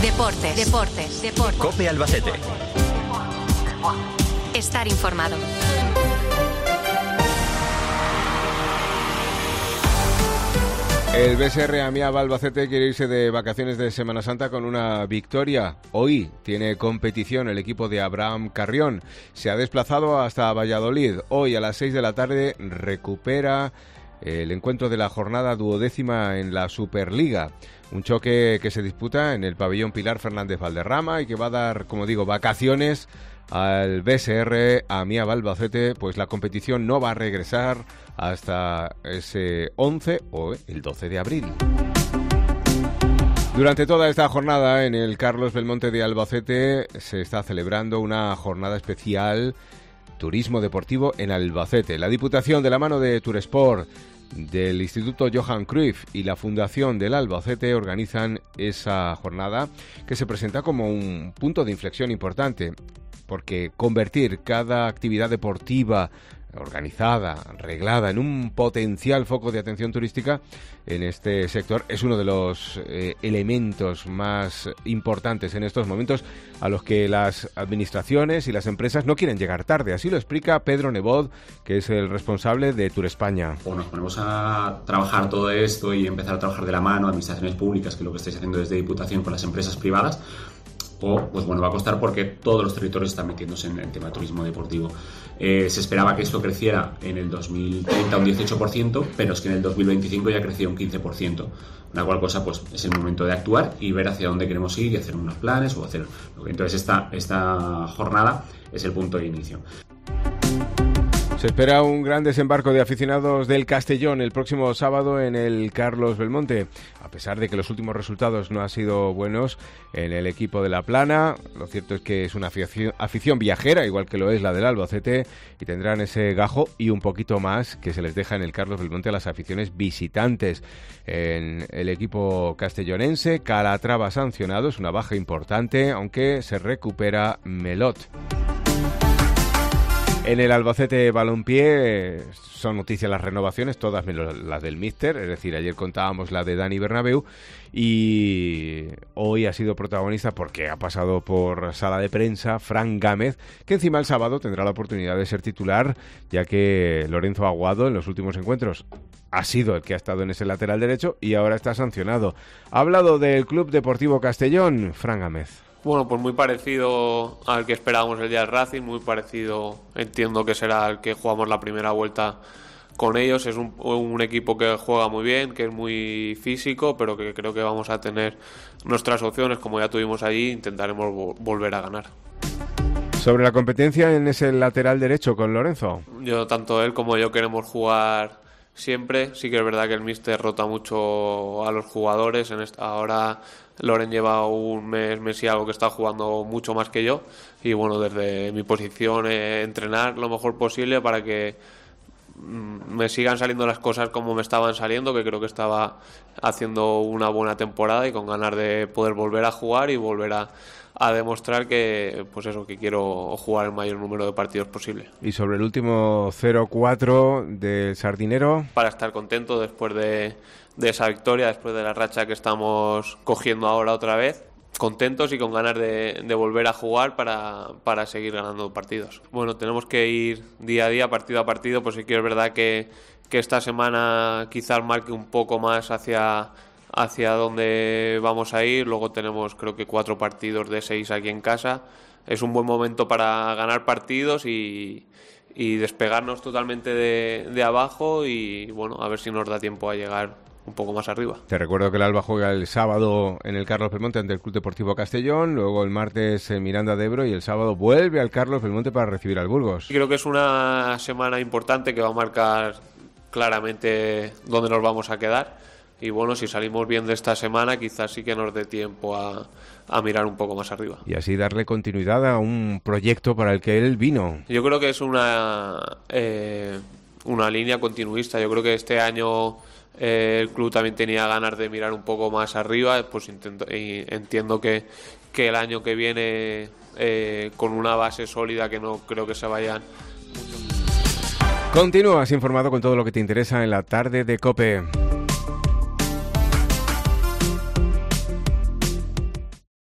Deportes. COPE Albacete. Estar informado. El BSR Amiaba Albacete quiere irse de vacaciones de Semana Santa con una victoria. Hoy tiene competición el equipo de Abraham Carrión. Se ha desplazado hasta Valladolid. Hoy a las 6 de la tarde recupera el encuentro de la jornada 12ª en la Superliga. Un choque que se disputa en el pabellón Pilar Fernández Valderrama y que va a dar, como digo, vacaciones al BSR Amiaba Albacete, pues la competición no va a regresar hasta ese 11 o el 12 de abril. Durante toda esta jornada en el Carlos Belmonte de Albacete se está celebrando una jornada especial Turismo Deportivo en Albacete. La Diputación, de la mano de Turesport, del Instituto Johan Cruyff y la Fundación del Albacete organizan esa jornada que se presenta como un punto de inflexión importante, porque convertir cada actividad deportiva organizada, reglada, en un potencial foco de atención turística en este sector es uno de los elementos más importantes en estos momentos a los que las administraciones y las empresas no quieren llegar tarde. Así lo explica Pedro Nebot, que es el responsable de Tour España. O nos ponemos a trabajar todo esto y empezar a trabajar de la mano, administraciones públicas, que es lo que estáis haciendo desde Diputación con las empresas privadas, o pues bueno, va a costar porque todos los territorios están metiéndose en el tema de turismo deportivo. Se esperaba que esto creciera en el 2030 un 18%, pero es que en el 2025 ya creció un 15%. La cual cosa pues es el momento de actuar y ver hacia dónde queremos ir y hacer unos planes o hacer... Entonces esta jornada es el punto de inicio. Se espera un gran desembarco de aficionados del Castellón el próximo sábado en el Carlos Belmonte. A pesar de que los últimos resultados no han sido buenos en el equipo de La Plana, lo cierto es que es una afición viajera, igual que lo es la del Albacete, y tendrán ese gajo y un poquito más que se les deja en el Carlos Belmonte a las aficiones visitantes. En el equipo castellonense, Calatrava sancionado, es una baja importante, aunque se recupera Melot. En el Albacete Balompié son noticias las renovaciones, todas menos las del míster, es decir, ayer contábamos la de Dani Bernabéu y hoy ha sido protagonista porque ha pasado por sala de prensa Fran Gámez, que encima el sábado tendrá la oportunidad de ser titular, ya que Lorenzo Aguado en los últimos encuentros ha sido el que ha estado en ese lateral derecho y ahora está sancionado. Ha hablado del Club Deportivo Castellón, Fran Gámez. Bueno, pues muy parecido al que esperábamos el día del Racing, muy parecido, entiendo que será el que jugamos la primera vuelta con ellos. Es un equipo que juega muy bien, que es muy físico, pero que creo que vamos a tener nuestras opciones, como ya tuvimos allí, intentaremos volver a ganar. Sobre la competencia en ese lateral derecho con Lorenzo. Tanto él como yo queremos jugar siempre. Sí que es verdad que el míster rota mucho a los jugadores. Ahora Loren lleva un mes y algo que está jugando mucho más que yo, y bueno, desde mi posición entrenar lo mejor posible para que me sigan saliendo las cosas como me estaban saliendo, que creo que estaba haciendo una buena temporada y con ganas de poder volver a jugar y volver a demostrar que pues eso, que quiero jugar el mayor número de partidos posible. Y sobre el último 0-4 del Sardinero, para estar contento después de esa victoria, después de la racha que estamos cogiendo ahora otra vez, contentos y con ganas de volver a jugar para seguir ganando partidos. Bueno, tenemos que ir día a día, partido a partido, pues sí que es verdad que esta semana quizás marque un poco más hacia dónde vamos a ir. Luego tenemos creo que 4 partidos de 6 aquí en casa. Es un buen momento para ganar partidos y despegarnos totalmente de abajo y bueno, a ver si nos da tiempo a llegar un poco más arriba. Te recuerdo que el Alba juega el sábado en el Carlos Belmonte ante el Club Deportivo Castellón, luego el martes en Miranda de Ebro y el sábado vuelve al Carlos Belmonte para recibir al Burgos. Creo que es una semana importante que va a marcar claramente dónde nos vamos a quedar y bueno, si salimos bien de esta semana quizás sí que nos dé tiempo a mirar un poco más arriba. Y así darle continuidad a un proyecto para el que él vino. Yo creo que es una línea continuista. Yo creo que este año el club también tenía ganas de mirar un poco más arriba, pues entiendo que el año que viene con una base sólida que no creo que se vayan mucho. Continúas informado con todo lo que te interesa en la tarde de COPE.